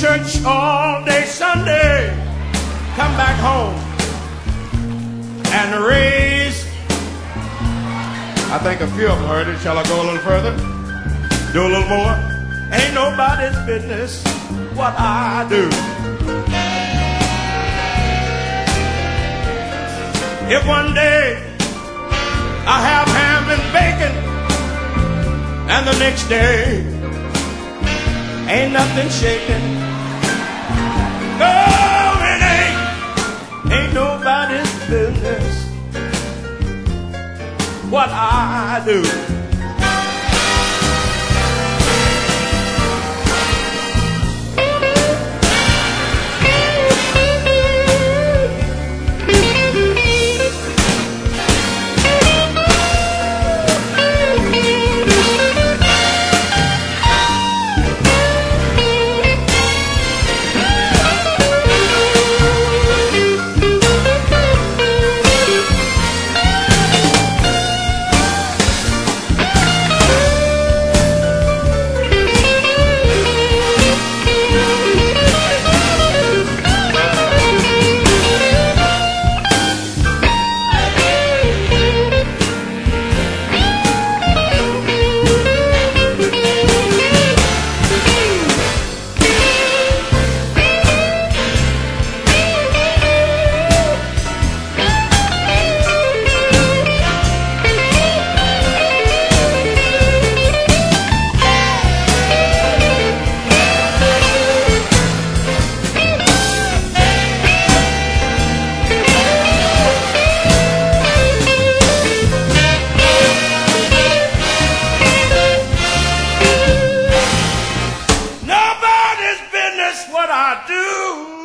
church all day Sunday, come back home and raise. I think a few of them heard it. Shall I go a little further? Do a little more? Ain't nobody's business what I do. If one day I have ham and bacon and the next day ain't nothing shaking, oh, it ain't nobody's business what I do. What I do.